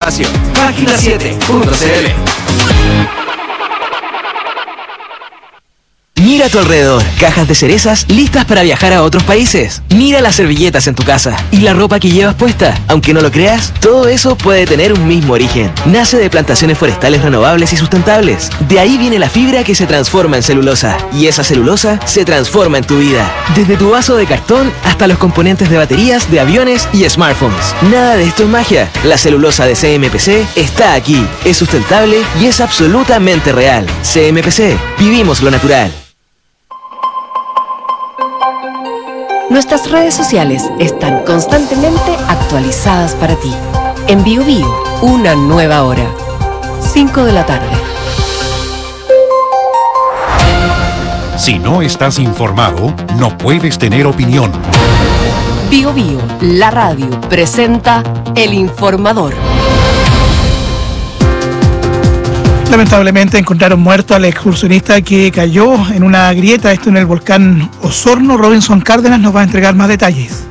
espacio. Página7.cl. Mira a tu alrededor, cajas de cerezas listas para viajar a otros países. Mira las servilletas en tu casa y la ropa que llevas puesta. Aunque no lo creas, todo eso puede tener un mismo origen. Nace de plantaciones forestales renovables y sustentables. De ahí viene la fibra que se transforma en celulosa. Y esa celulosa se transforma en tu vida. Desde tu vaso de cartón hasta los componentes de baterías, de aviones y smartphones. Nada de esto es magia. La celulosa de CMPC está aquí. Es sustentable y es absolutamente real. CMPC, vivimos lo natural. Nuestras redes sociales están constantemente actualizadas para ti. En Bio Bio, una nueva hora. 5 de la tarde. Si no estás informado, no puedes tener opinión. Bio Bio, la radio, presenta El Informador. Lamentablemente encontraron muerto al excursionista que cayó en una grieta, esto en el volcán Osorno. Robinson Cárdenas nos va a entregar más detalles.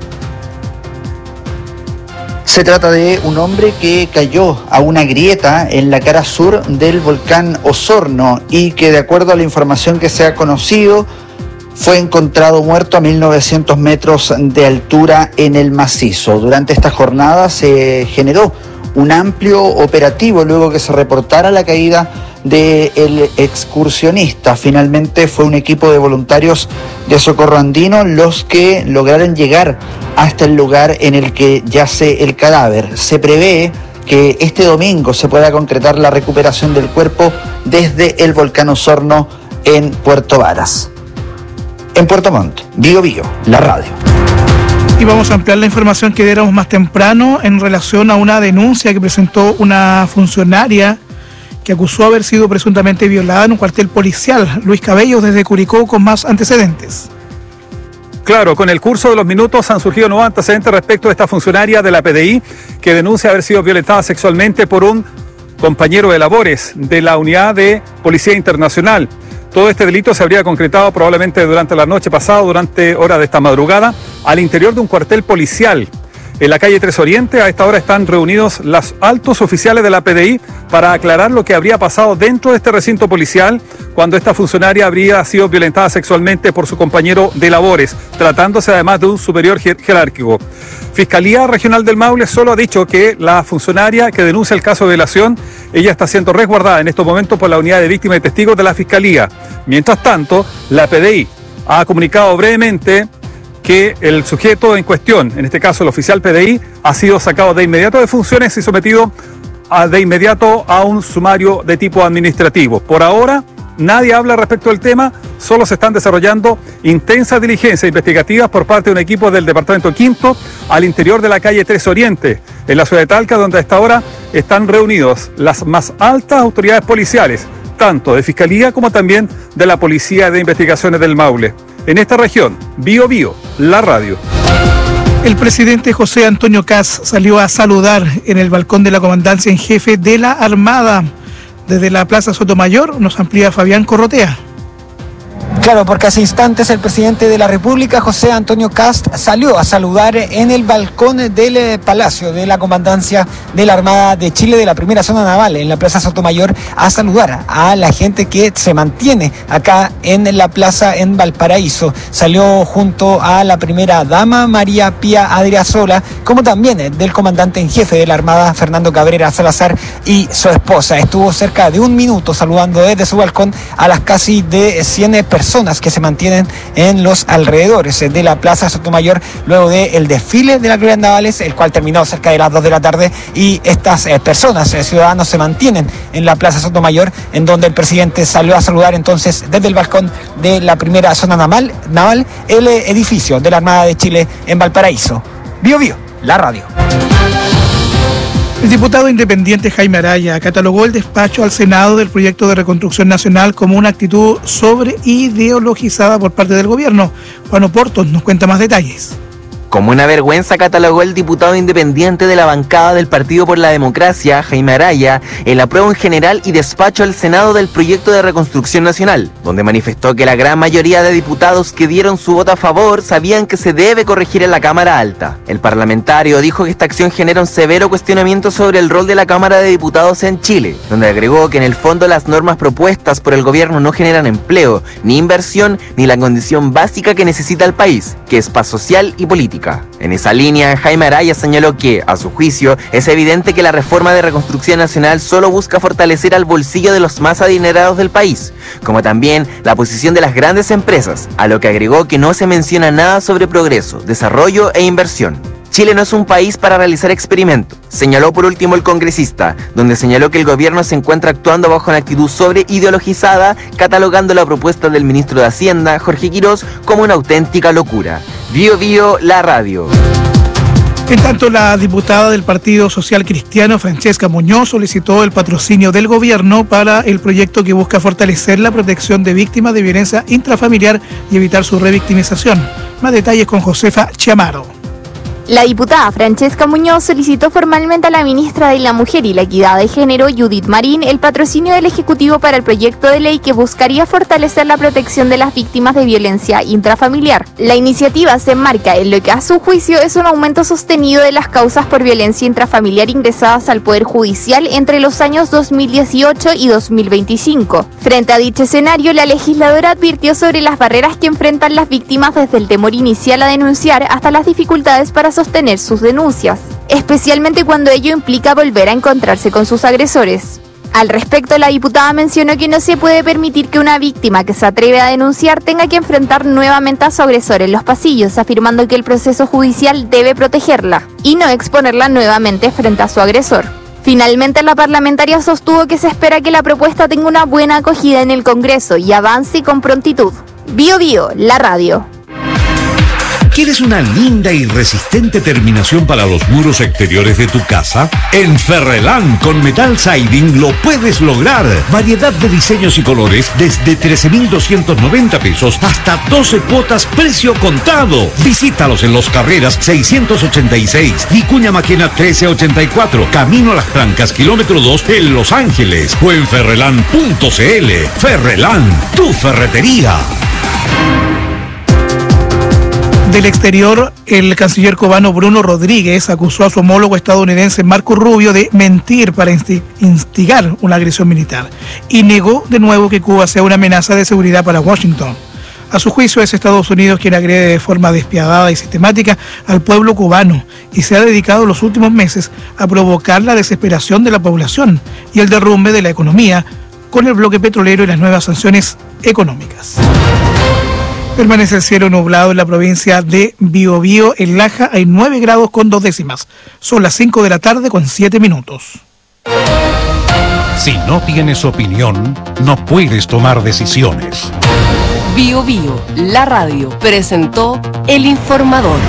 Se trata de un hombre que cayó a una grieta en la cara sur del volcán Osorno y que, de acuerdo a la información que se ha conocido, fue encontrado muerto a 1.900 metros de altura en el macizo. Durante esta jornada se generó un amplio operativo luego que se reportara la caída del excursionista. Finalmente fue un equipo de voluntarios de Socorro Andino los que lograron llegar hasta el lugar en el que yace el cadáver. Se prevé que este domingo se pueda concretar la recuperación del cuerpo desde el volcán Osorno en Puerto Varas. En Puerto Montt, Bio Bio, la radio. Y vamos a ampliar la información que diéramos más temprano en relación a una denuncia que presentó una funcionaria que acusó haber sido presuntamente violada en un cuartel policial. Luis Cabello desde Curicó con más antecedentes. Claro, con el curso de los minutos han surgido nuevos antecedentes respecto a esta funcionaria de la PDI que denuncia haber sido violentada sexualmente por un compañero de labores de la unidad de Policía Internacional. Todo este delito se habría concretado probablemente durante la noche pasada, durante horas de esta madrugada, al interior de un cuartel policial. En la calle 3 Oriente, a esta hora están reunidos los altos oficiales de la PDI para aclarar lo que habría pasado dentro de este recinto policial cuando esta funcionaria habría sido violentada sexualmente por su compañero de labores, tratándose además de un superior jerárquico. Fiscalía Regional del Maule solo ha dicho que la funcionaria que denuncia el caso de violación, ella está siendo resguardada en estos momentos por la unidad de víctimas y testigos de la Fiscalía. Mientras tanto, la PDI ha comunicado brevemente que el sujeto en cuestión, en este caso el oficial PDI, ha sido sacado de inmediato de funciones y sometido de inmediato a un sumario de tipo administrativo. Por ahora, nadie habla respecto del tema, solo se están desarrollando intensas diligencias investigativas por parte de un equipo del Departamento Quinto al interior de la calle 3 Oriente, en la ciudad de Talca, donde a esta hora están reunidos las más altas autoridades policiales, tanto de Fiscalía como también de la Policía de Investigaciones del Maule. En esta región, Bio Bio, la radio. El presidente José Antonio Kast salió a saludar en el balcón de la comandancia en jefe de la Armada. Desde la Plaza Sotomayor nos amplía Fabián Corrotea. Claro, porque hace instantes el presidente de la República, José Antonio Kast, salió a saludar en el balcón del Palacio de la Comandancia de la Armada de Chile, de la primera zona naval, en la Plaza Sotomayor, a saludar a la gente que se mantiene acá en la plaza en Valparaíso. Salió junto a la primera dama, María Pía Adriasola, como también del comandante en jefe de la Armada, Fernando Cabrera Salazar, y su esposa. Estuvo cerca de un minuto saludando desde su balcón a las casi de 100 personas que se mantienen en los alrededores de la Plaza Sotomayor luego del desfile de las glorias navales, el cual terminó cerca de las 2 de la tarde, y estas personas, ciudadanos, se mantienen en la Plaza Sotomayor, en donde el presidente salió a saludar entonces desde el balcón de la primera zona naval el edificio de la Armada de Chile en Valparaíso. Bio Bio, la radio. El diputado independiente Jaime Araya catalogó el despacho al Senado del proyecto de reconstrucción nacional como una actitud sobreideologizada por parte del gobierno. Juan Oporto nos cuenta más detalles. Como una vergüenza catalogó el diputado independiente de la bancada del Partido por la Democracia, Jaime Araya, el apruebo en general y despacho al Senado del proyecto de reconstrucción nacional, donde manifestó que la gran mayoría de diputados que dieron su voto a favor sabían que se debe corregir en la Cámara Alta. El parlamentario dijo que esta acción genera un severo cuestionamiento sobre el rol de la Cámara de Diputados en Chile, donde agregó que en el fondo las normas propuestas por el gobierno no generan empleo, ni inversión, ni la condición básica que necesita el país, que es paz social y política. En esa línea, Jaime Araya señaló que, a su juicio, es evidente que la reforma de reconstrucción nacional solo busca fortalecer al bolsillo de los más adinerados del país, como también la posición de las grandes empresas, a lo que agregó que no se menciona nada sobre progreso, desarrollo e inversión. Chile no es un país para realizar experimentos, señaló por último el congresista, donde señaló que el gobierno se encuentra actuando bajo una actitud sobreideologizada, catalogando la propuesta del ministro de Hacienda, Jorge Quirós, como una auténtica locura. Bio Bio, la radio. En tanto, la diputada del Partido Social Cristiano, Francesca Muñoz, solicitó el patrocinio del gobierno para el proyecto que busca fortalecer la protección de víctimas de violencia intrafamiliar y evitar su revictimización. Más detalles con Josefa Chamaro. La diputada Francesca Muñoz solicitó formalmente a la ministra de la Mujer y la Equidad de Género, Judith Marín, el patrocinio del Ejecutivo para el proyecto de ley que buscaría fortalecer la protección de las víctimas de violencia intrafamiliar. La iniciativa se enmarca en lo que a su juicio es un aumento sostenido de las causas por violencia intrafamiliar ingresadas al Poder Judicial entre los años 2018 y 2025. Frente a dicho escenario, la legisladora advirtió sobre las barreras que enfrentan las víctimas desde el temor inicial a denunciar hasta las dificultades para sostener sus denuncias, especialmente cuando ello implica volver a encontrarse con sus agresores. Al respecto, la diputada mencionó que no se puede permitir que una víctima que se atreve a denunciar tenga que enfrentar nuevamente a su agresor en los pasillos, afirmando que el proceso judicial debe protegerla y no exponerla nuevamente frente a su agresor. Finalmente, la parlamentaria sostuvo que se espera que la propuesta tenga una buena acogida en el Congreso y avance con prontitud. Bio Bio, la radio. ¿Quieres una linda y resistente terminación para los muros exteriores de tu casa? En Ferrelán con Metal Siding lo puedes lograr. Variedad de diseños y colores desde 13.290 pesos hasta 12 cuotas precio contado. Visítalos en Los Carreras 686, Vicuña Maquena 1384, Camino a Las Trancas, kilómetro 2 en Los Ángeles o en ferrelán.cl. Ferrelán, tu ferretería. Del exterior, el canciller cubano Bruno Rodríguez acusó a su homólogo estadounidense Marco Rubio de mentir para instigar una agresión militar y negó de nuevo que Cuba sea una amenaza de seguridad para Washington. A su juicio, es Estados Unidos quien agrede de forma despiadada y sistemática al pueblo cubano y se ha dedicado los últimos meses a provocar la desesperación de la población y el derrumbe de la economía con el bloque petrolero y las nuevas sanciones económicas. Permanece el cielo nublado en la provincia de Biobío. En Laja hay 9 grados con 2 décimas. Son las 5 de la tarde con 7 minutos. Si no tienes opinión, no puedes tomar decisiones. Bio Bio, la radio, presentó El Informador.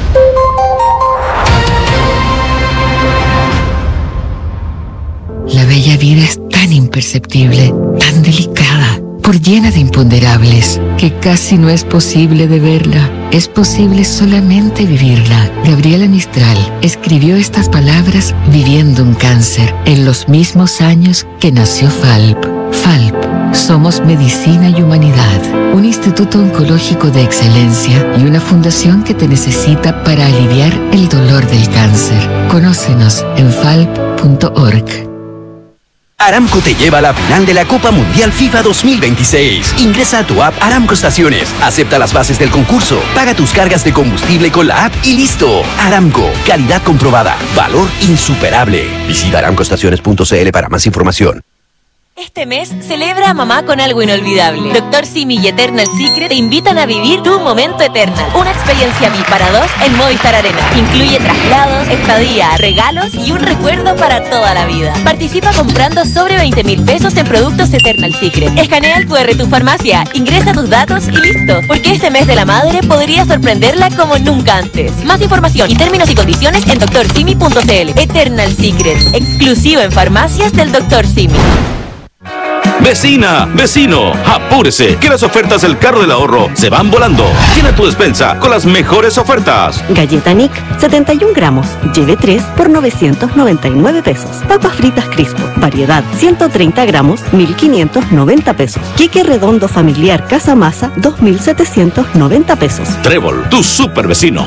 La bella vida es tan imperceptible, tan delicada, por llena de imponderables, que casi no es posible de verla. Es posible solamente vivirla. Gabriela Mistral escribió estas palabras viviendo un cáncer en los mismos años que nació FALP. FALP, somos medicina y humanidad, un instituto oncológico de excelencia y una fundación que te necesita para aliviar el dolor del cáncer. Conócenos en falp.org. Aramco te lleva a la final de la Copa Mundial FIFA 2026. Ingresa a tu app Aramco Estaciones, acepta las bases del concurso, paga tus cargas de combustible con la app y listo. Aramco, calidad comprobada, valor insuperable. Visita aramcoestaciones.cl para más información. Este mes celebra a mamá con algo inolvidable. Dr. Simi y Eternal Secret te invitan a vivir tu momento Eternal. Una experiencia VIP para 2 en Movistar Arena. Incluye traslados, estadía, regalos y un recuerdo para toda la vida. Participa comprando sobre 20.000 pesos en productos Eternal Secret. Escanea el QR tu farmacia, ingresa tus datos y listo. Porque este mes de la madre podría sorprenderla como nunca antes. Más información y términos y condiciones en drsimi.cl. Eternal Secret, exclusivo en farmacias del Dr. Simi. Vecina, vecino, apúrese, que las ofertas del carro del ahorro se van volando. Llena tu despensa con las mejores ofertas. Galleta Nick, 71 gramos, lleve 3 por 999 pesos. Papas fritas Crispo, variedad, 130 gramos, 1.590 pesos. Quique redondo familiar Casa Masa, 2.790 pesos. Trébol, tu super vecino.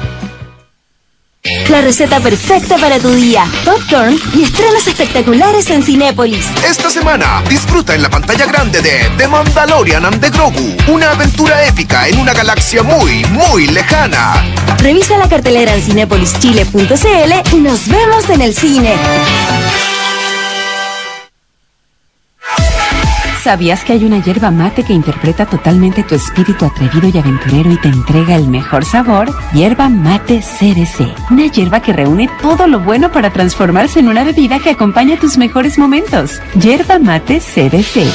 La receta perfecta para tu día. Popcorn y estrenos espectaculares en Cinépolis. Esta semana disfruta en la pantalla grande de The Mandalorian and the Grogu, una aventura épica en una galaxia muy, muy lejana. Revisa la cartelera en cinepolischile.cl y nos vemos en el cine. ¿Sabías que hay una yerba mate que interpreta totalmente tu espíritu atrevido y aventurero y te entrega el mejor sabor? Yerba Mate CBC. Una yerba que reúne todo lo bueno para transformarse en una bebida que acompaña tus mejores momentos. Yerba Mate CBC.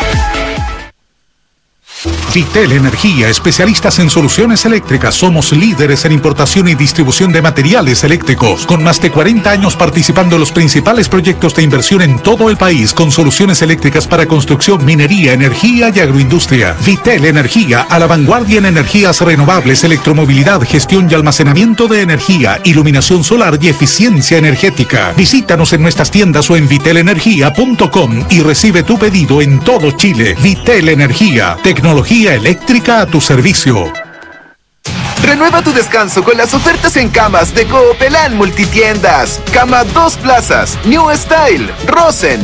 Vitel Energía, especialistas en soluciones eléctricas. Somos líderes en importación y distribución de materiales eléctricos, con más de 40 años participando en los principales proyectos de inversión en todo el país, con soluciones eléctricas para construcción, minería, energía y agroindustria. Vitel Energía, a la vanguardia en energías renovables, electromovilidad, gestión y almacenamiento de energía, iluminación solar y eficiencia energética. Visítanos en nuestras tiendas o en vitelenergia.com y recibe tu pedido en todo Chile. Vitel Energía, tecnología eléctrica a tu servicio. Renueva tu descanso con las ofertas en camas de Coopelán Multitiendas. Cama 2 plazas, New Style, Rosen,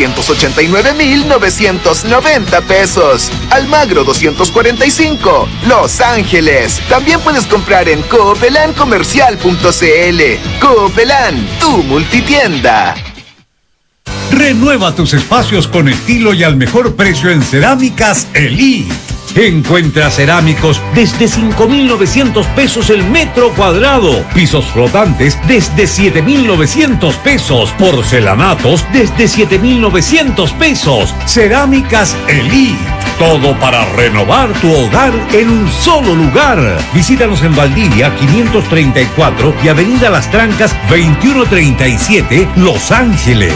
389,990 pesos. Almagro 245, Los Ángeles. También puedes comprar en coopelancomercial.cl. Coopelán, tu multitienda. Renueva tus espacios con estilo y al mejor precio en Cerámicas Elite. Encuentra cerámicos desde 5.900 pesos el metro cuadrado. Pisos flotantes desde 7.900 pesos. Porcelanatos desde 7.900 pesos. Cerámicas Elite. Todo para renovar tu hogar en un solo lugar. Visítanos en Valdivia 534 y Avenida Las Trancas 2137, Los Ángeles.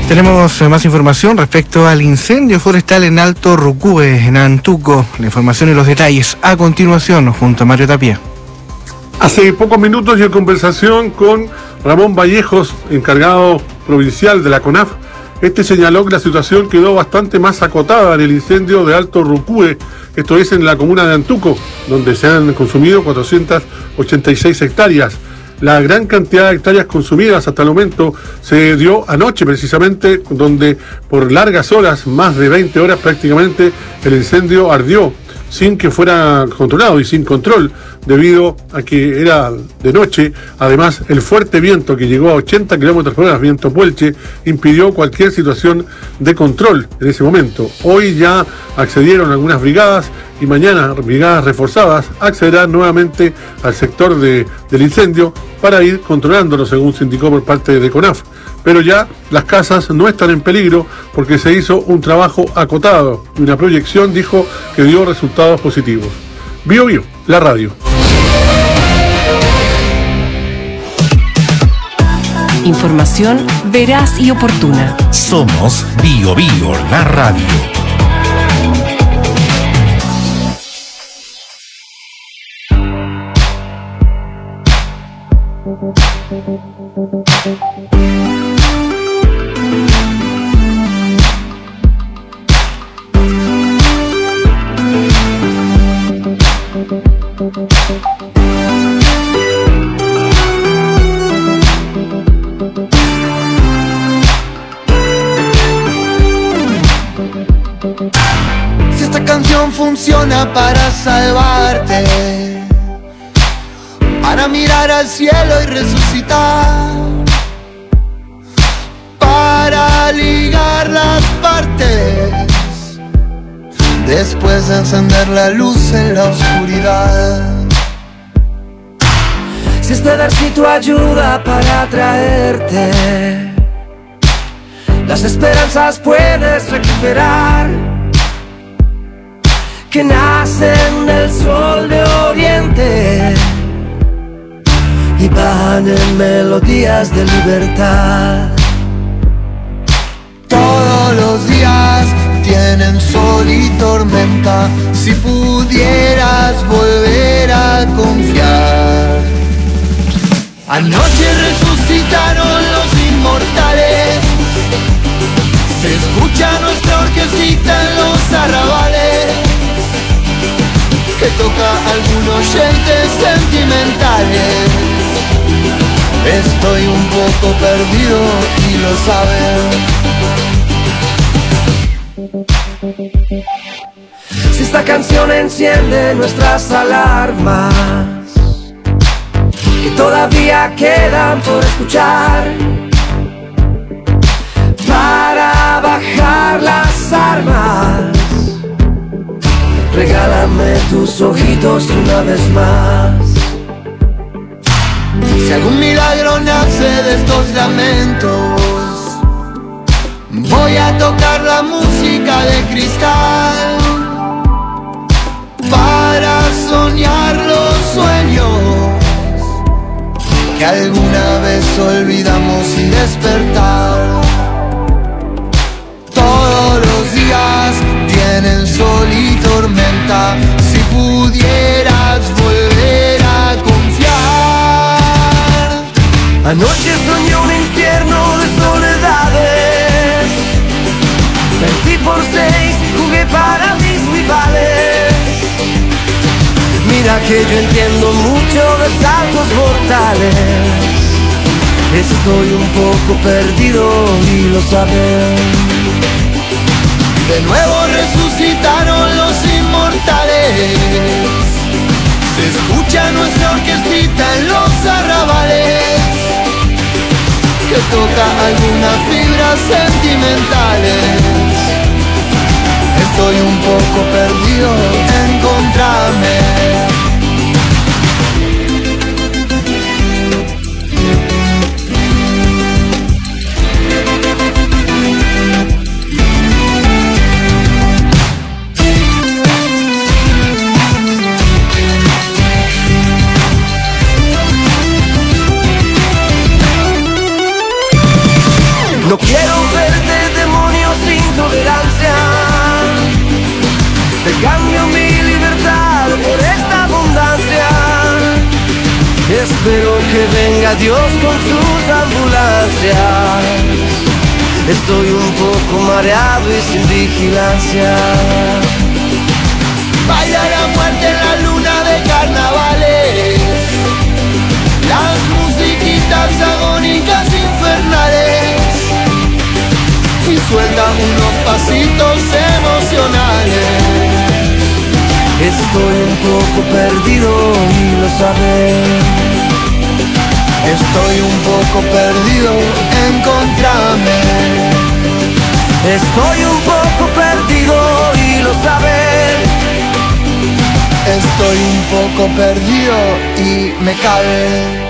Tenemos más información respecto al incendio forestal en Alto Rucúe, en Antuco. La información y los detalles a continuación junto a Mario Tapia. Hace pocos minutos y en conversación con Ramón Vallejos, encargado provincial de la CONAF, este señaló que la situación quedó bastante más acotada en el incendio de Alto Rucúe, esto es en la comuna de Antuco, donde se han consumido 486 hectáreas. La gran cantidad de hectáreas consumidas hasta el momento se dio anoche precisamente, donde por largas horas, más de 20 horas prácticamente, el incendio ardió sin que fuera controlado y sin control, debido a que era de noche. Además, el fuerte viento que llegó a 80 kilómetros por hora, viento Puelche, impidió cualquier situación de control en ese momento. Hoy ya accedieron algunas brigadas y mañana brigadas reforzadas accederán nuevamente al sector del incendio para ir controlándolo, según se indicó por parte de CONAF. Pero ya las casas no están en peligro porque se hizo un trabajo acotado y una proyección, dijo, que dio resultados positivos. Bio Bio, la radio. Información veraz y oportuna. Somos Bio Bio, la radio. Si esta canción funciona para salvarte, para mirar al cielo y resucitar, para ligar las partes, después de encender la luz en la oscuridad. Si este versito ayuda para traerte las esperanzas, puedes recuperar, que nacen del sol de oriente y van en melodías de libertad. Todos los días tienen sol y tormenta, si pudieras volver a confiar. Anoche resucitaron los inmortales, se escucha nuestra orquestita en los arrabales, que toca algunos oyentes sentimentales. Estoy un poco perdido y lo saben. Si esta canción enciende nuestras alarmas, que todavía quedan por escuchar, para bajar las armas, regálame tus ojitos una vez más. Si algún milagro nace de estos lamentos, voy a tocar la música de cristal, para soñar los sueños que alguna vez olvidamos y despertar. Todos los días tienen sol y tormenta, si pudieras volver a confiar. Anoche soñé un infierno de soledades, perdí por 6, jugué para mis rivales. Mira que yo entiendo mucho de saltos mortales, estoy un poco perdido y lo saben. De nuevo resucitaron los inmortales, se escucha nuestra orquestita en los arrabales, que toca algunas fibras sentimentales. Estoy un poco perdido, encontrame. No quiero ver espero que venga Dios con sus ambulancias. Estoy un poco mareado y sin vigilancia. Baila la muerte en la luna de carnavales, las musiquitas agónicas infernales, y suelta unos pasitos emocionales. Estoy un poco perdido y lo sabes. Estoy un poco perdido, encontrame. Estoy un poco perdido y lo sabes. Estoy un poco perdido y me cabe.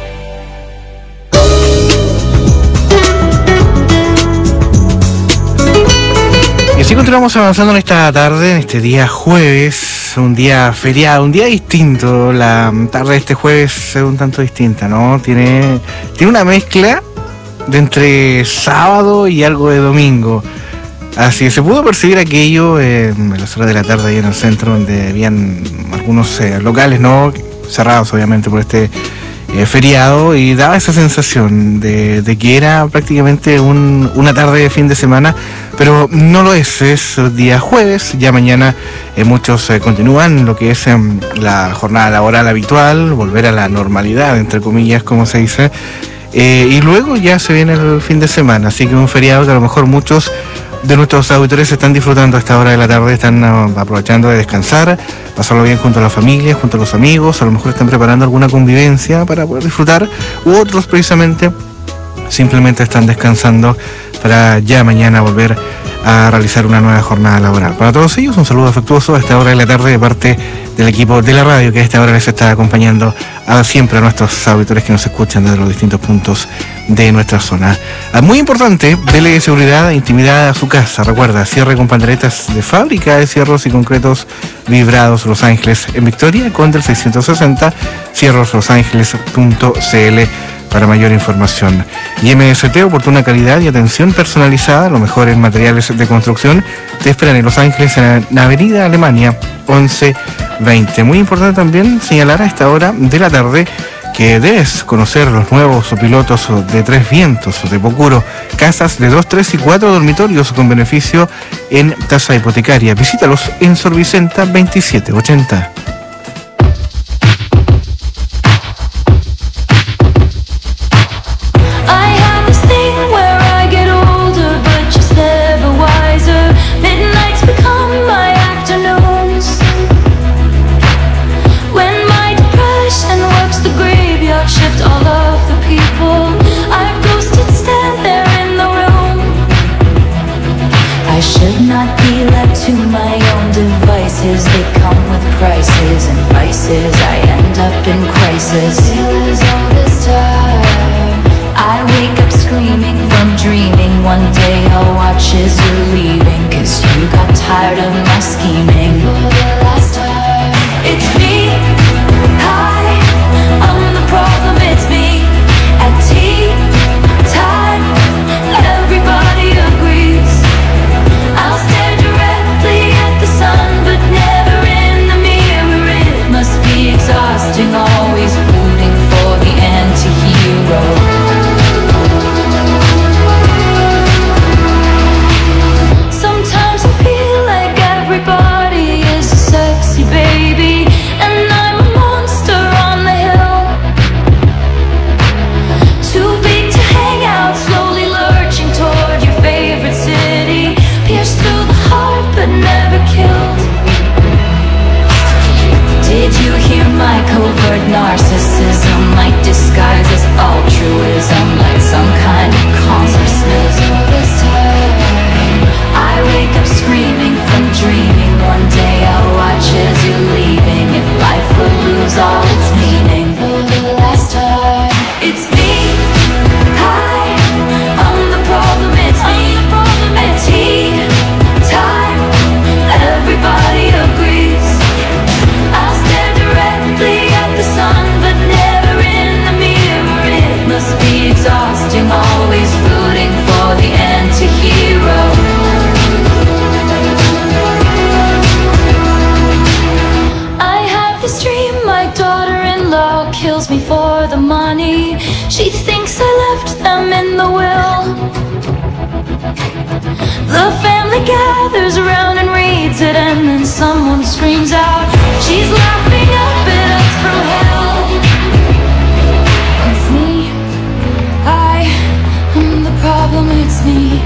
Y así continuamos avanzando en esta tarde, en este día jueves, un día feriado, un día distinto. La tarde de este jueves es un tanto distinta, ¿no? Tiene una mezcla de entre sábado y algo de domingo. Así se pudo percibir aquello en las horas de la tarde ahí en el centro, donde habían algunos locales, ¿no? Cerrados obviamente por este feriado, y daba esa sensación de que era prácticamente una tarde de fin de semana, pero no lo es día jueves. Ya mañana muchos continúan lo que es la jornada laboral habitual, volver a la normalidad, entre comillas, como se dice, y luego ya se viene el fin de semana, así que un feriado que a lo mejor muchos de nuestros auditores están disfrutando a esta hora de la tarde, están aprovechando de descansar, pasarlo bien junto a la familia, junto a los amigos, a lo mejor están preparando alguna convivencia para poder disfrutar, u otros precisamente simplemente están descansando para ya mañana volver a realizar una nueva jornada laboral. Para todos ellos, un saludo afectuoso a esta hora de la tarde de parte del equipo de la radio, que a esta hora les está acompañando siempre a nuestros auditores que nos escuchan desde los distintos puntos de nuestra zona. Muy importante, dele seguridad e intimidad a su casa. Recuerda, cierre con panderetas de fábrica de cierros y concretos vibrados Los Ángeles en Victoria, con del 660, cierroslosangeles.cl para mayor información. Y MST, oportuna calidad y atención personalizada, los mejores materiales de construcción, te esperan en Los Ángeles, en la Avenida Alemania 1120. Muy importante también señalar a esta hora de la tarde que debes conocer los nuevos pilotos de 3 vientos de Pocuro, casas de 2, 3 y 4 dormitorios con beneficio en tasa hipotecaria. Visítalos en Sor Vicenta 2780. They come with prices and vices. I end up in crisis. Sailors all this time. I wake up screaming from dreaming. One day I'll watch as you're leaving, 'cause you got tired of my scheming. For the last time, it's me. Hi, I'm the problem, it's me. At tea time, everybody agrees. I'll stare directly at the sun, but never in the mirror. It must be exhausting, always rooting for the anti-hero. Sometimes I feel like everybody is a sexy baby, and I'm a monster on the hill. Too big to hang out, slowly lurching toward your favorite city. Pierced through the heart, but never killed. Did you hear my covert narcissism? Like disguise as altruism, like some kind of consciousness. All this time, I wake up screaming from dreaming. One day I'll watch as you're leaving, and life will lose all its meaning. For the last time, it's me. Hi, I'm the problem, it's me. At tea time, everybody agrees. I'll stare directly at the sun, but never in the mirror. It must be exhausting, always rooting for the anti-hero. I have this dream, my daughter-in-law kills me for me. She thinks I left them in the will. The family gathers around and reads it, and then someone screams out, she's laughing up at us from hell. It's me, I am the problem. It's me,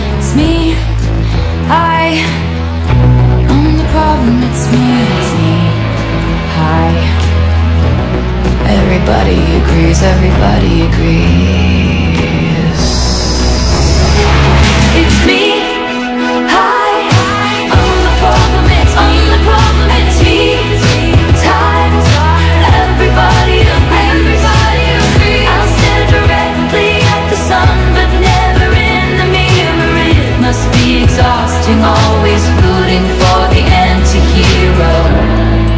I am the problem. It's me, I. Everybody agrees, everybody agrees. It's me, I am the problem. I'm the problem. It's me, times. Everybody agrees. I'll stare directly at the sun, but never in the mirror. It must be exhausting, always rooting for the anti-hero.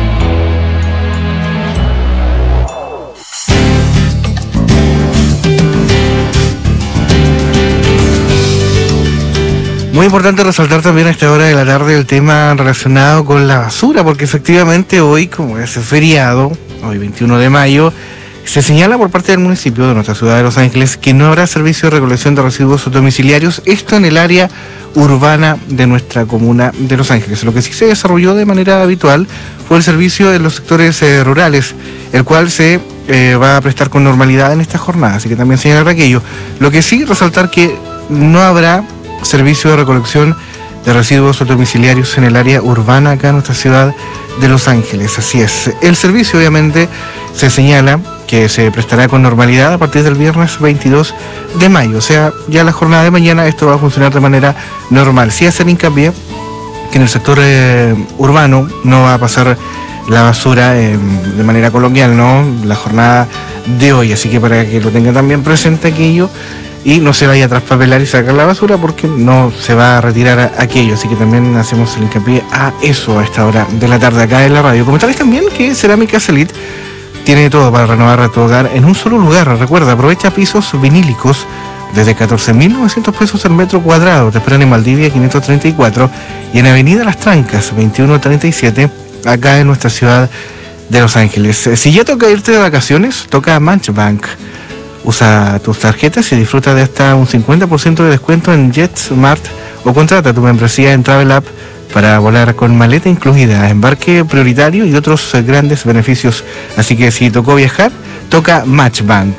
Muy importante resaltar también a esta hora de la tarde el tema relacionado con la basura, porque efectivamente hoy, como es feriado, hoy 21 de mayo, se señala por parte del municipio de nuestra ciudad de Los Ángeles que no habrá servicio de recolección de residuos domiciliarios, esto en el área urbana de nuestra comuna de Los Ángeles. Lo que sí se desarrolló de manera habitual fue el servicio en los sectores rurales, el cual se va a prestar con normalidad en esta jornada, así que también señalar aquello. Lo que sí resaltar que no habrá servicio de recolección de residuos domiciliarios en el área urbana acá en nuestra ciudad de Los Ángeles. Así es. El servicio obviamente se señala que se prestará con normalidad a partir del viernes 22 de mayo. O sea, ya la jornada de mañana esto va a funcionar de manera normal. Sí hacer hincapié que en el sector urbano no va a pasar la basura de manera coloquial, ¿no? La jornada de hoy. Así que para que lo tengan también presente aquello y no se vaya a traspapelar y sacar la basura porque no se va a retirar aquello. Así que también hacemos el hincapié a eso a esta hora de la tarde acá en la radio. Comentarles también que Cerámicas Elite tiene todo para renovar tu hogar en un solo lugar. Recuerda, aprovecha pisos vinílicos desde 14.900 pesos el metro cuadrado. Te esperan en Valdivia 534 y en Avenida Las Trancas 2137 acá en nuestra ciudad de Los Ángeles. Si ya toca irte de vacaciones, toca Manchbank. Usa tus tarjetas y disfruta de hasta un 50% de descuento en JetSmart o contrata tu membresía en Travel App para volar con maleta incluida, embarque prioritario y otros grandes beneficios. Así que si tocó viajar, toca Matchbank.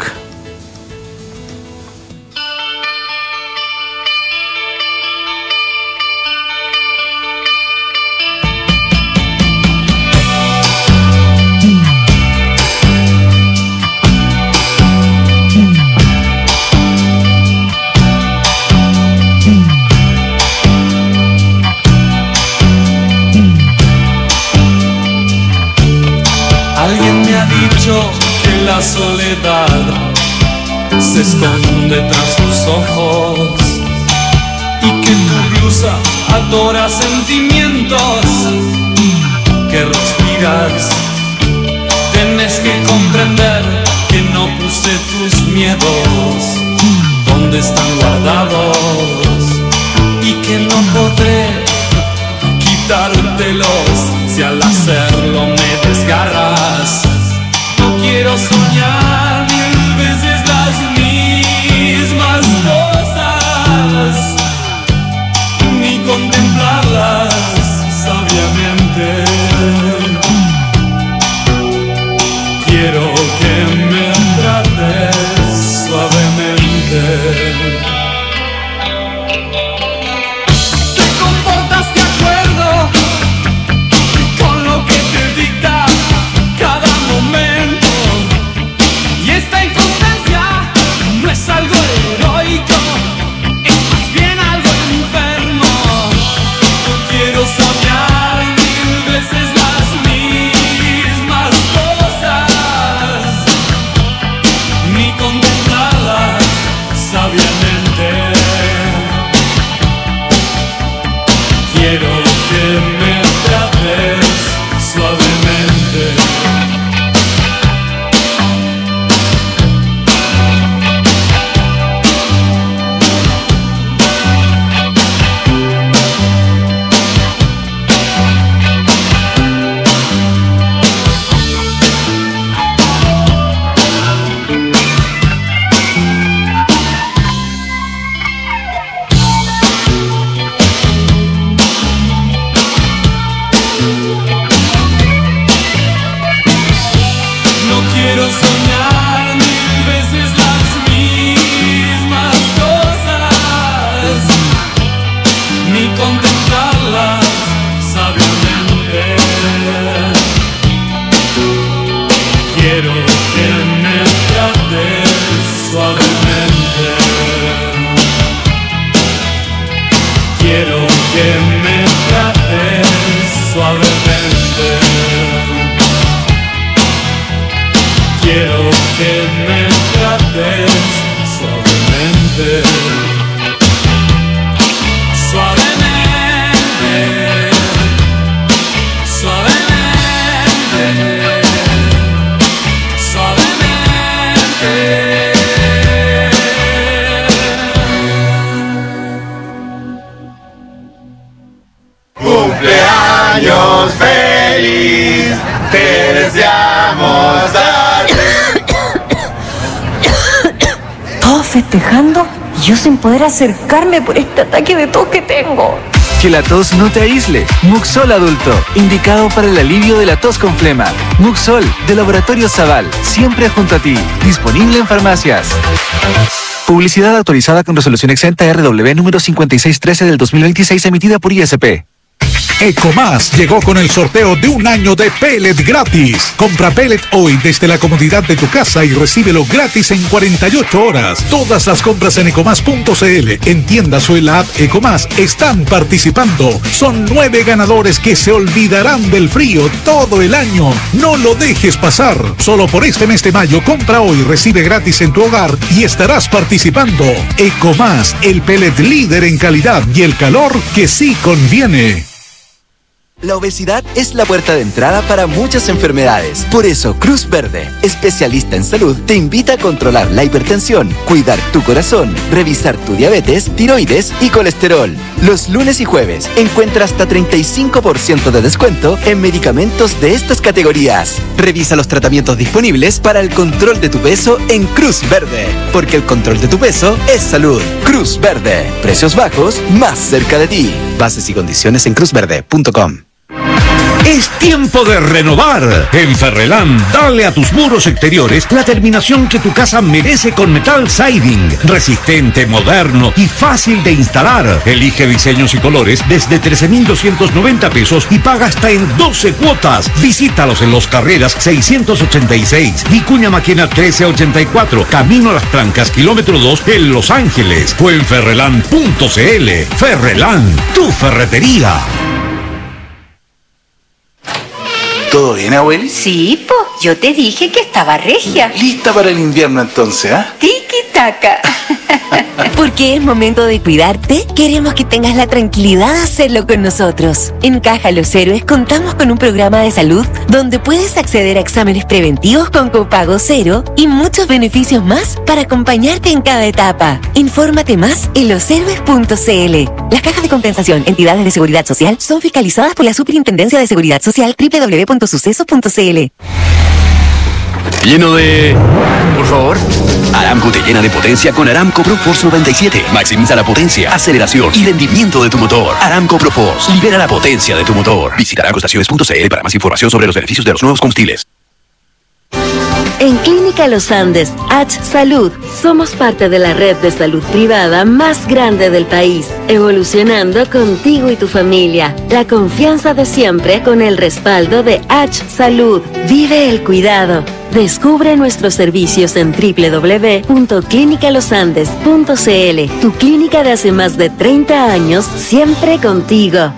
Que la soledad se esconde tras tus ojos y que tu blusa adora sentimientos que respiras. Tienes que comprender que no puse tus miedos donde están guardados y que no podré quitártelos si al hacerlo me desgarras. No quiero soñar 1000 veces las mismas cosas, ni contemplarlas sabiamente. Quiero que me trates suavemente. Te comportas de acuerdo con lo que te dicta Quiero que me trates suavemente, suavemente, suavemente, suavemente. Cumpleaños feliz, te deseamos darte. Todos festejando y yo sin poder acercarme por este ataque de tos que tengo. Que la tos no te aísle. Muxol adulto, indicado para el alivio de la tos con flema. Muxol, de Laboratorio Zaval, siempre junto a ti. Disponible en farmacias. Publicidad autorizada con resolución exenta RW número 5613 del 2026 emitida por ISP. Ecomás llegó con el sorteo de un año de pellet gratis. Compra pellet hoy desde la comodidad de tu casa y recíbelo gratis en 48 horas. Todas las compras en ecomás.cl, en tiendas o en la app Ecomás están participando. Son 9 ganadores que se olvidarán del frío todo el año. No lo dejes pasar. Solo por este mes de mayo, compra hoy, recibe gratis en tu hogar y estarás participando. Ecomás, el pellet líder en calidad y el calor que sí conviene. La obesidad es la puerta de entrada para muchas enfermedades. Por eso, Cruz Verde, especialista en salud, te invita a controlar la hipertensión, cuidar tu corazón, revisar tu diabetes, tiroides y colesterol. Los lunes y jueves encuentra hasta 35% de descuento en medicamentos de estas categorías. Revisa los tratamientos disponibles para el control de tu peso en Cruz Verde, porque el control de tu peso es salud. Cruz Verde, precios bajos más cerca de ti. Bases y condiciones en cruzverde.com. Es tiempo de renovar. En Ferrelán, dale a tus muros exteriores la terminación que tu casa merece con Metal Siding. Resistente, moderno y fácil de instalar. Elige diseños y colores desde 13,290 pesos y paga hasta en 12 cuotas. Visítalos en Los Carreras 686, Vicuña Maquena 1384, Camino a las Trancas, kilómetro 2 en Los Ángeles. O en ferrelán.cl. Ferrelán, tu ferretería. ¿Todo bien, abueli? Sí, po, yo te dije que estaba regia. Lista para el invierno entonces, ¿ah? Tiki-taka. Porque es momento de cuidarte, queremos que tengas la tranquilidad de hacerlo con nosotros. En Caja Los Héroes contamos con un programa de salud donde puedes acceder a exámenes preventivos con copago cero y muchos beneficios más para acompañarte en cada etapa. Infórmate más en loshéroes.cl. Las cajas de compensación, entidades de seguridad social, son fiscalizadas por la Superintendencia de Seguridad Social www.sucesos.cl. Lleno de... Por favor. Aramco te llena de potencia con Aramco Pro Force 97. Maximiza la potencia, aceleración y rendimiento de tu motor. Aramco Pro Force. Libera la potencia de tu motor. Visita aramcoestaciones.cl para más información sobre los beneficios de los nuevos combustibles. En Clínica Los Andes, H Salud, somos parte de la red de salud privada más grande del país, evolucionando contigo y tu familia. La confianza de siempre con el respaldo de H Salud. Vive el cuidado. Descubre nuestros servicios en www.clinicalosandes.cl. Tu clínica de hace más de 30 años, siempre contigo.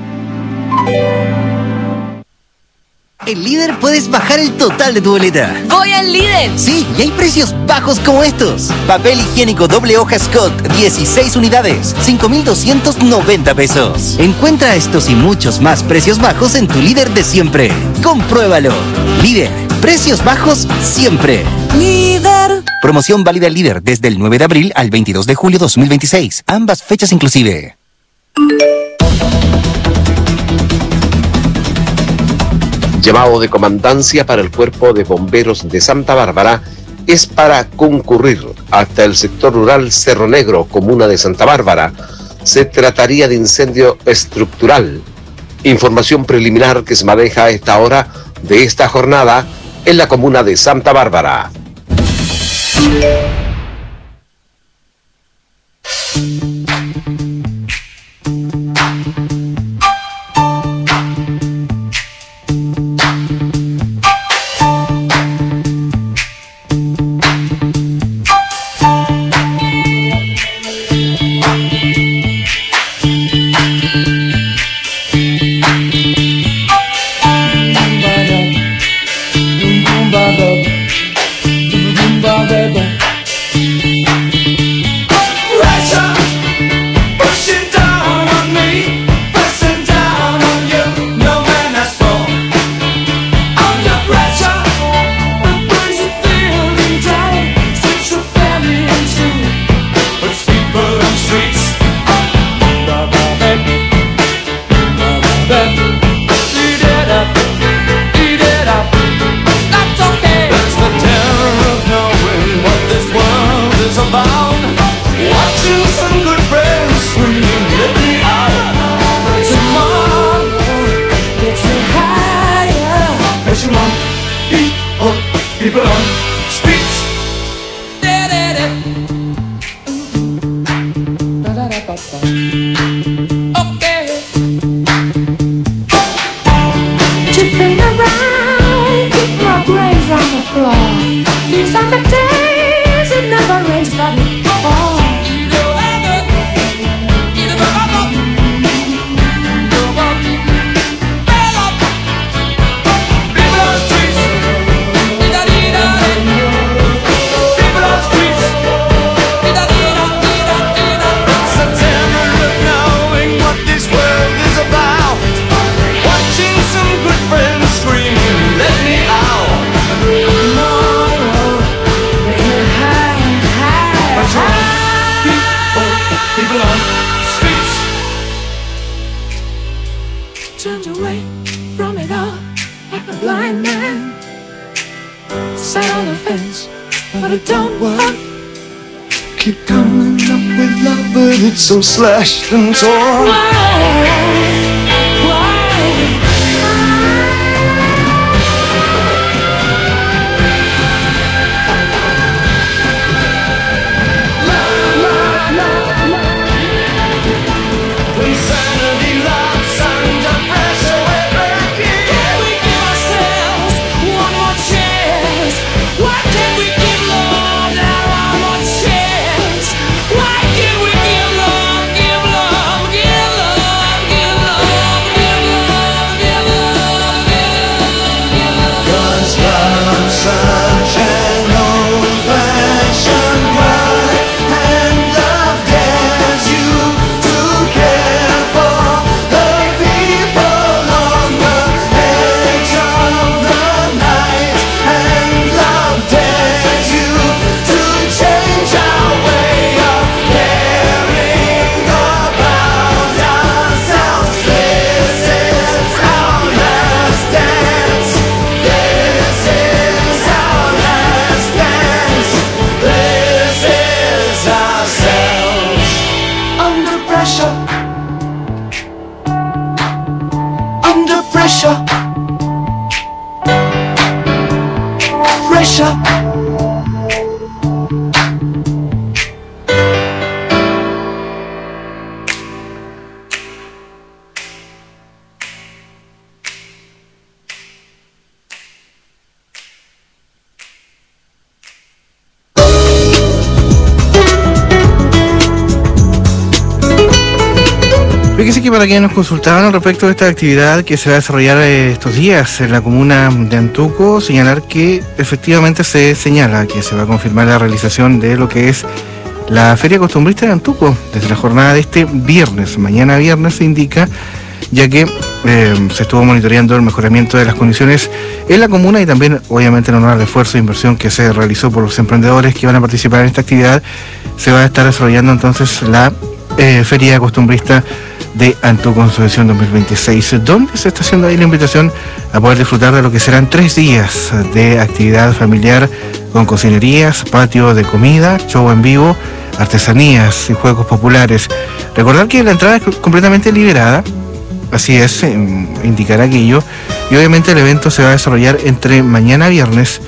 En Líder puedes bajar el total de tu boleta. ¡Voy al Líder! Sí, y hay precios bajos como estos. Papel higiénico doble hoja Scott, 16 unidades, 5,290 pesos. Encuentra estos y muchos más precios bajos en tu Líder de siempre. Compruébalo. Líder, precios bajos siempre. Líder. Promoción válida en Líder desde el 9 de abril al 22 de julio 2026. Ambas fechas inclusive. Llamado de comandancia para el Cuerpo de Bomberos de Santa Bárbara es para concurrir hasta el sector rural Cerro Negro, comuna de Santa Bárbara. Se trataría de incendio estructural. Información preliminar que se maneja a esta hora de esta jornada en la comuna de Santa Bárbara. Chipping around, keep my brains on the floor. These are the days it never rains but it falls. Turned away from it all like a blind man. Sat on the fence, but it don't work. Keep coming up with love, but it's so slashed and torn. Insanity loves under pressure. Can we give ourselves one more chance? Why can't we give love now one more chance? Why can't we give love, give love, give love, give love, give love, give love, give love? 'Cause love's such an old-fashioned word, and love dares you to care for the people on the edge of the night, and love dares you to change our way of caring about ourselves. This is our last dance. This is our last dance. This is ourselves. Under pressure. Under pressure. Pressure. Fíjese que para quienes nos consultaban al respecto de esta actividad que se va a desarrollar estos días en la comuna de Antuco, señalar que efectivamente se señala que se va a confirmar la realización de lo que es la Feria Costumbrista de Antuco desde la jornada de este viernes. Mañana viernes se indica, ya que se estuvo monitoreando el mejoramiento de las condiciones en la comuna y también obviamente en honor al esfuerzo de inversión que se realizó por los emprendedores que van a participar en esta actividad. Se va a estar desarrollando entonces la Feria Costumbrista de Antuco en su edición 2026, donde se está haciendo ahí la invitación a poder disfrutar de lo que serán 3 días de actividad familiar con cocinerías, patio de comida, show en vivo, artesanías y juegos populares. Recordar que la entrada es completamente liberada, así es, indicar aquello, y obviamente el evento se va a desarrollar entre mañana viernes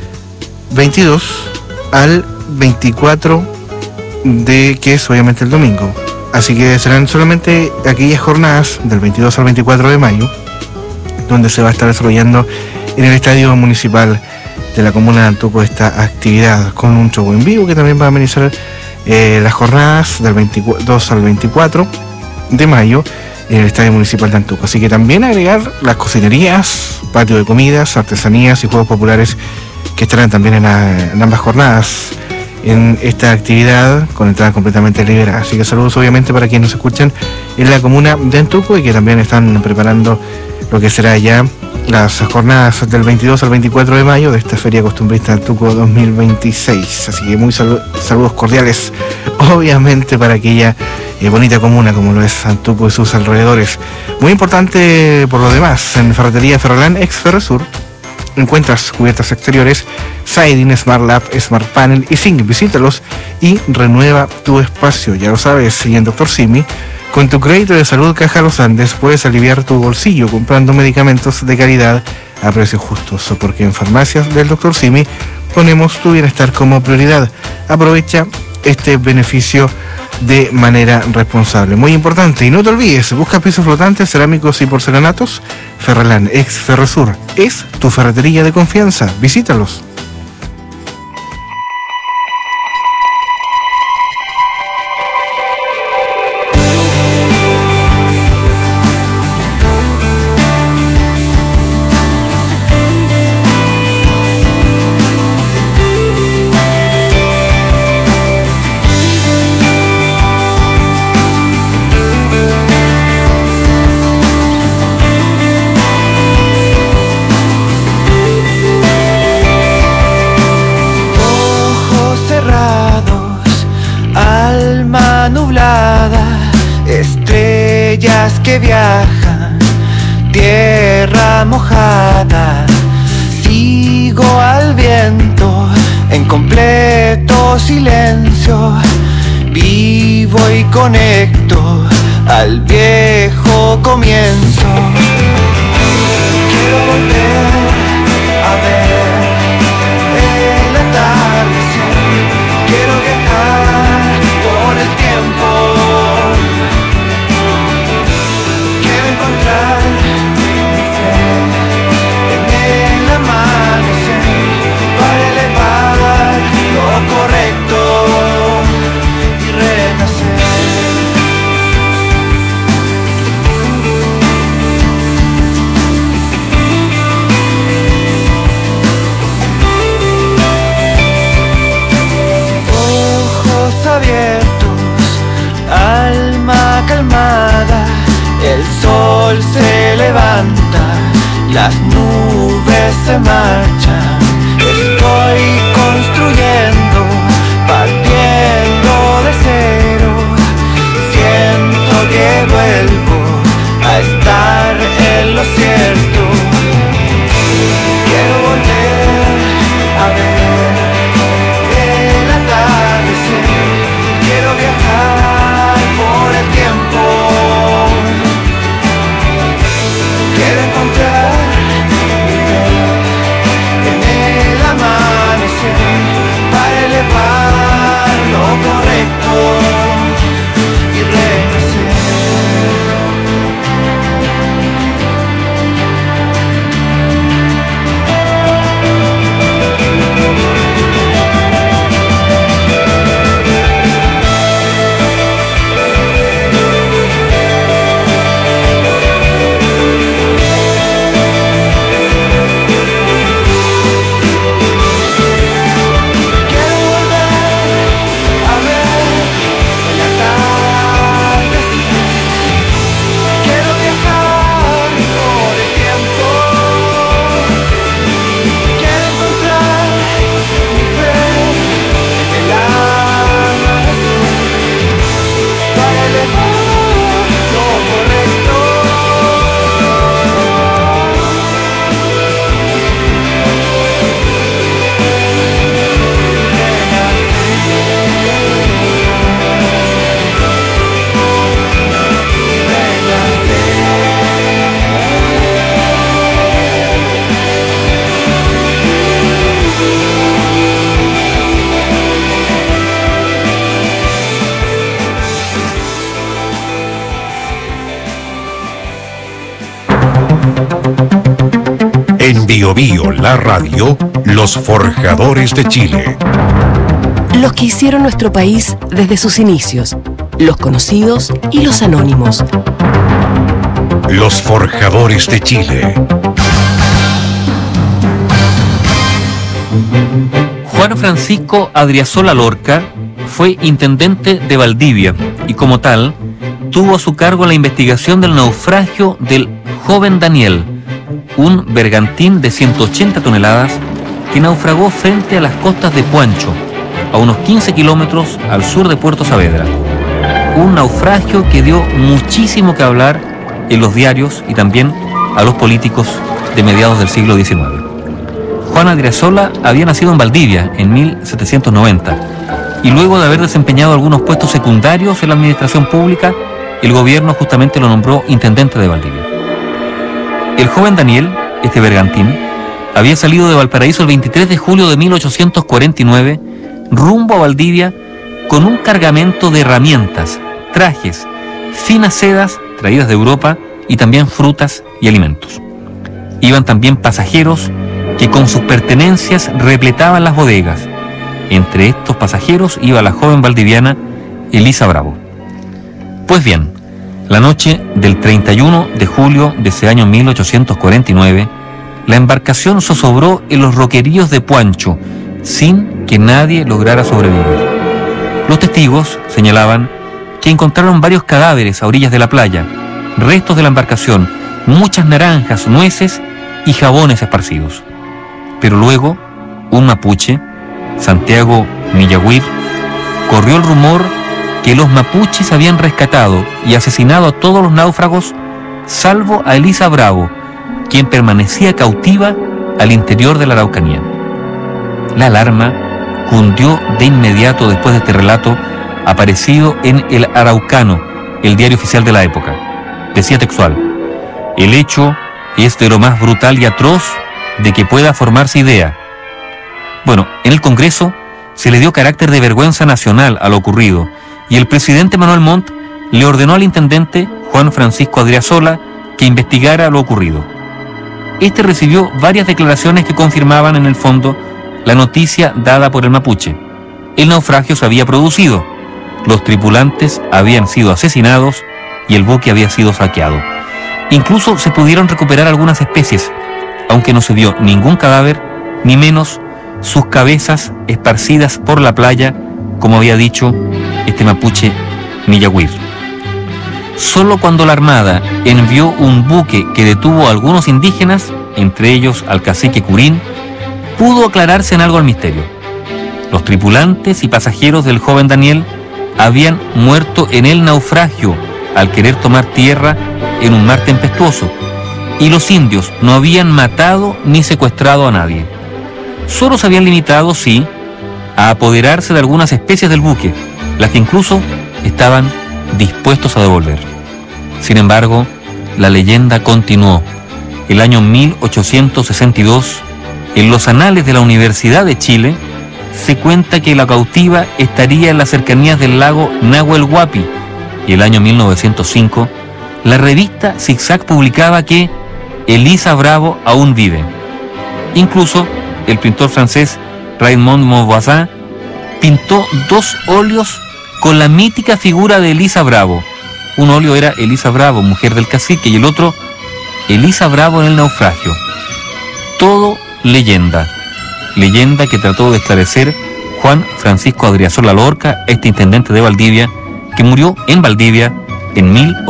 22 al 24 de que es obviamente el domingo. Así que serán solamente aquellas jornadas del 22 al 24 de mayo, donde se va a estar desarrollando en el Estadio Municipal de la Comuna de Antuco esta actividad, con un show en vivo que también va a amenizar las jornadas del 22 al 24 de mayo en el Estadio Municipal de Antuco. Así que también agregar las cocinerías, patio de comidas, artesanías y juegos populares que estarán también en ambas jornadas en esta actividad con entrada completamente liberada. Así que saludos obviamente para quienes nos escuchan en la comuna de Antuco y que también están preparando lo que será ya las jornadas del 22 al 24 de mayo de esta Feria Costumbrista Antuco 2026. Así que muy saludos cordiales obviamente para aquella bonita comuna como lo es Antuco y sus alrededores. Muy importante por lo demás, en Ferretería Ferrolán ex Ferresur encuentras cubiertas exteriores, siding, Smart Lab, Smart Panel y Zinc. Visítalos y renueva tu espacio. Ya lo sabes, y en Dr. Simi, con tu crédito de salud Caja Los Andes puedes aliviar tu bolsillo comprando medicamentos de calidad a precios justos, porque en farmacias del Dr. Simi ponemos tu bienestar como prioridad. Aprovecha este beneficio de manera responsable. Muy importante. Y no te olvides, busca pisos flotantes, cerámicos y porcelanatos. Ferrelán, ex Ferrosur, es tu ferretería de confianza. Visítalos. Que viajan, tierra mojada, sigo al viento en completo silencio, vivo y conecto al viejo comienzo. Quiero volver a ver el atardecer, quiero viajar por el tiempo. Encontrar mi fe en el amanecer para elevar lo correcto y renacer. Ojos abiertos, alma calmada. El sol se levanta, las nubes se marchan. Estoy construyendo, partiendo de cero. Siento que vuelvo a estar en lo cierto. Quiero volver a ver el atardecer. Quiero viajar por el tiempo. Quiero encontrar mi fe en el amanecer para elevar lo correcto y renacer. En Bio Bio, la radio, los forjadores de Chile. Los que hicieron nuestro país desde sus inicios, los conocidos y los anónimos. Los forjadores de Chile. Juan Francisco Adriasola Lorca fue intendente de Valdivia y como tal tuvo a su cargo la investigación del naufragio del joven Daniel, un bergantín de 180 toneladas que naufragó frente a las costas de Puancho, a unos 15 kilómetros al sur de Puerto Saavedra. Un naufragio que dio muchísimo que hablar en los diarios y también a los políticos de mediados del siglo XIX. Juan Adriasola había nacido en Valdivia en 1790 y luego de haber desempeñado algunos puestos secundarios en la administración pública, el gobierno justamente lo nombró intendente de Valdivia. El joven Daniel, este bergantín, había salido de Valparaíso el 23 de julio de 1849 rumbo a Valdivia con un cargamento de herramientas, trajes, finas sedas traídas de Europa y también frutas y alimentos. Iban también pasajeros que con sus pertenencias repletaban las bodegas. Entre estos pasajeros iba la joven valdiviana Elisa Bravo. Pues bien, la noche del 31 de julio de ese año 1849, la embarcación zozobró en los roqueríos de Puancho, sin que nadie lograra sobrevivir. Los testigos señalaban que encontraron varios cadáveres a orillas de la playa, restos de la embarcación, muchas naranjas, nueces y jabones esparcidos. Pero luego, un mapuche, Santiago Millaguir, corrió el rumor que los mapuches habían rescatado y asesinado a todos los náufragos, salvo a Elisa Bravo, quien permanecía cautiva al interior de la Araucanía. La alarma cundió de inmediato después de este relato aparecido en El Araucano, el diario oficial de la época. Decía textual: el hecho es de lo más brutal y atroz de que pueda formarse idea. Bueno, en el Congreso se le dio carácter de vergüenza nacional a lo ocurrido y el presidente Manuel Montt le ordenó al intendente Juan Francisco Adriasola que investigara lo ocurrido. Este recibió varias declaraciones que confirmaban en el fondo la noticia dada por el mapuche. El naufragio se había producido, los tripulantes habían sido asesinados y el buque había sido saqueado. Incluso se pudieron recuperar algunas especies, aunque no se vio ningún cadáver, ni menos sus cabezas esparcidas por la playa, como había dicho este mapuche Millaguir. Solo cuando la Armada envió un buque que detuvo a algunos indígenas, entre ellos al cacique Curín, pudo aclararse en algo el misterio. Los tripulantes y pasajeros del joven Daniel habían muerto en el naufragio al querer tomar tierra en un mar tempestuoso, y los indios no habían matado ni secuestrado a nadie. Solo se habían limitado, sí, a apoderarse de algunas especies del buque, las que incluso estaban dispuestos a devolver. Sin embargo, la leyenda continuó. El año 1862, en los anales de la Universidad de Chile, se cuenta que la cautiva estaría en las cercanías del lago Nahuel Huapi, y el año 1905, la revista Zigzag publicaba que Elisa Bravo aún vive. Incluso, el pintor francés Raymond Monvoisin pintó 2 óleos con la mítica figura de Elisa Bravo. Un óleo era Elisa Bravo, mujer del cacique, y el otro, Elisa Bravo en el naufragio. Todo leyenda. Leyenda que trató de esclarecer Juan Francisco Adriasola Lorca, este intendente de Valdivia, que murió en Valdivia en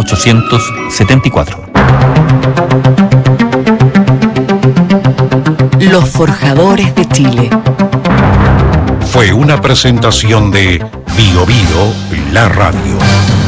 1874. Los Forjadores de Chile. Fue una presentación de Bio Bio, la radio.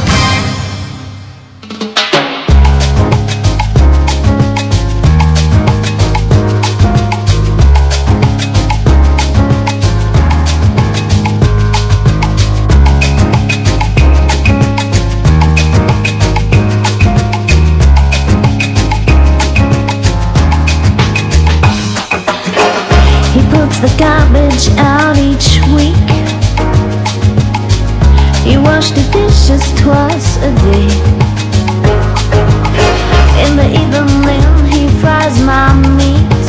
The garbage out each week. He washed the dishes twice a day. In the evening he fries my meat.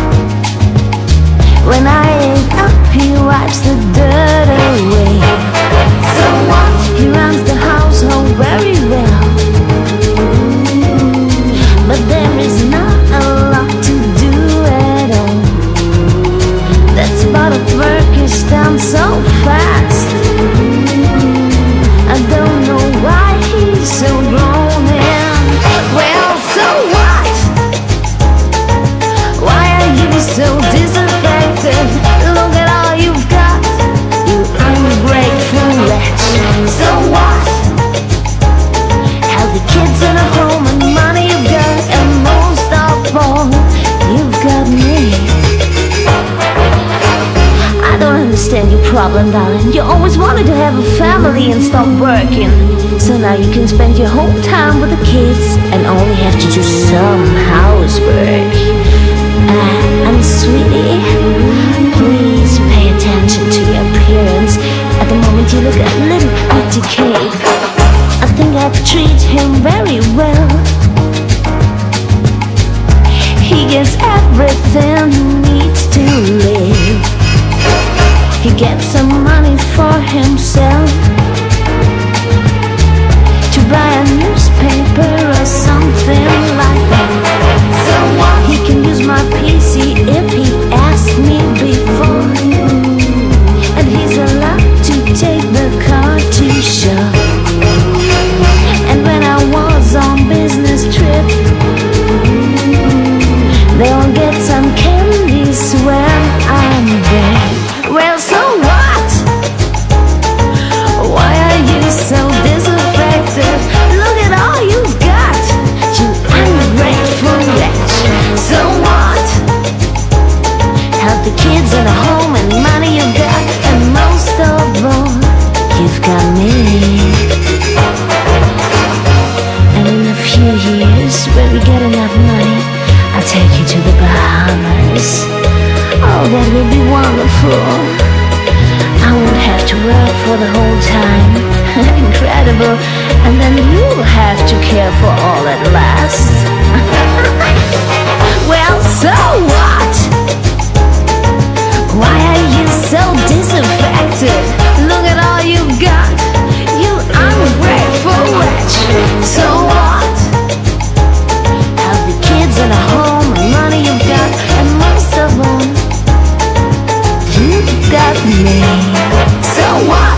When I ain't up he wipes the dirt away. So what? He runs the household very well, but there is not a lot to do at all. That's about a work is done so fast. I don't know why he's so grown in. Well, so what? Why are you so disaffected? Look at all you've got, you ungrateful wretch. So what? Healthy kids in a home and money you've got, and most of all, you've got me. I don't understand your problem, darling. You always wanted to have a family and stop working. So now you can spend your whole time with the kids and only have to do some housework. And sweetie, please pay attention to your appearance. At the moment you look a little bit decayed. I think I treat him very well. He gets everything he needs to live. He gets some money for himself to buy a newspaper or something like that. He can use my PC if he asks me before, and he's allowed to take the car to show. And when I was on business trip, they'll get some candies when I'm there. Well, so what? Why are you so disaffected? Look at all you've got, you ungrateful wretch. So what? Have the kids in a home and money you've got, and most of all, you've got me. And in a few years, when we get enough money, I'll take you to the Bahamas. Oh, that would be wonderful. I won't have to work for the whole time. Incredible. And then you'll have to care for all that lasts. Well, so what? Why are you so disaffected? Look at all you've got, you ungrateful wretch. So what? Have the kids in a home and money you've got, and most of all, you've got me. So what?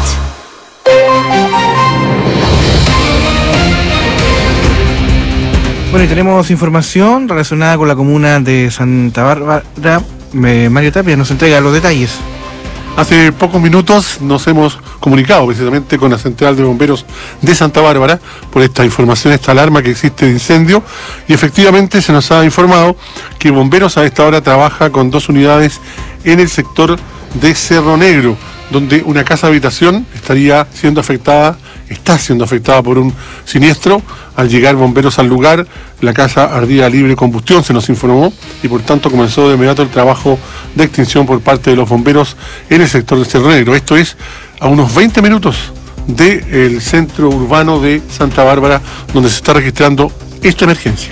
Bueno, y tenemos información relacionada con la comuna de Santa Bárbara. Mario Tapia nos entrega los detalles. Hace pocos minutos nos hemos comunicado precisamente con la Central de Bomberos de Santa Bárbara por esta información, esta alarma que existe de incendio, y efectivamente se nos ha informado que Bomberos a esta hora trabaja con 2 unidades en el sector de Cerro Negro, donde una casa habitación está siendo afectada por un siniestro. Al llegar bomberos al lugar, la casa ardía a libre combustión, se nos informó, y por tanto comenzó de inmediato el trabajo de extinción por parte de los bomberos en el sector de Cerro Negro. Esto es a unos 20 minutos del centro urbano de Santa Bárbara, donde se está registrando esta emergencia.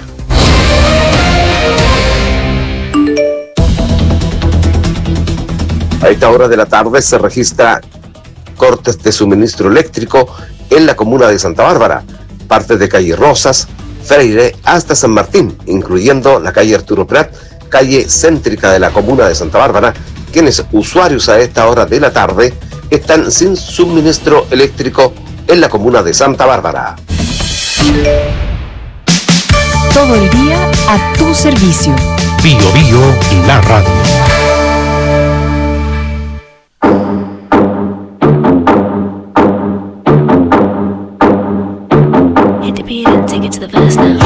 A esta hora de la tarde se registra cortes de suministro eléctrico en la comuna de Santa Bárbara, parte de calle Rosas, Freire hasta San Martín, incluyendo la calle Arturo Prat, calle céntrica de la comuna de Santa Bárbara, quienes usuarios a esta hora de la tarde están sin suministro eléctrico en la comuna de Santa Bárbara. Todo el día a tu servicio. Bio Bio, la radio. Hit the beat and take it to the verse now.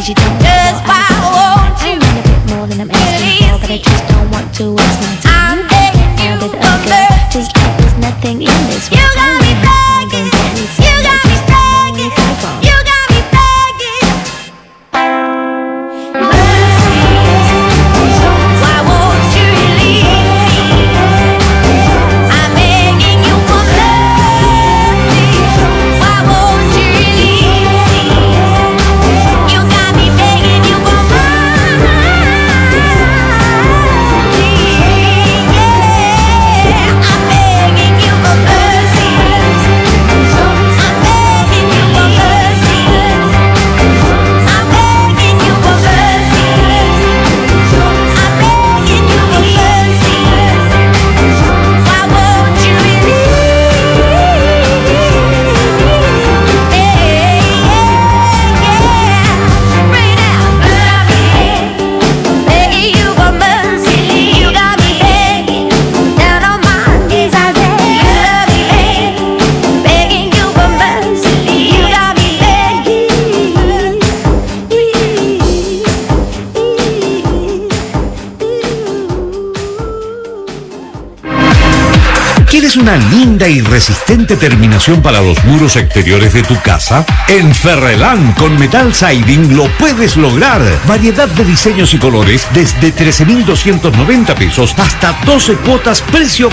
'cause you don't know Just why won't I you want a bit more than I'm asking for, but I just don't want to waste my time. I'm begging you Now that for I'm good, mercy. just like there's nothing in this You world. got me begging, you got me begging, you got me begging. Mercy, why won't you release me? I'm begging you for mercy. Why won't you release me? You got me begging you for mercy. Yeah, I'm begging you for mercy. I'm begging you for mercy. I'm begging you for mercy. I'm begging you for mercy. Why won't you release? Right now, begging you for mercy. You got me begging, down on my knees I say, begging you for mercy. You got me ¿Quieres una linda y resistente terminación para los muros exteriores de tu casa? En Ferrelán con Metal Siding lo puedes lograr. Variedad de diseños y colores desde 13.290 pesos hasta 12 cuotas precio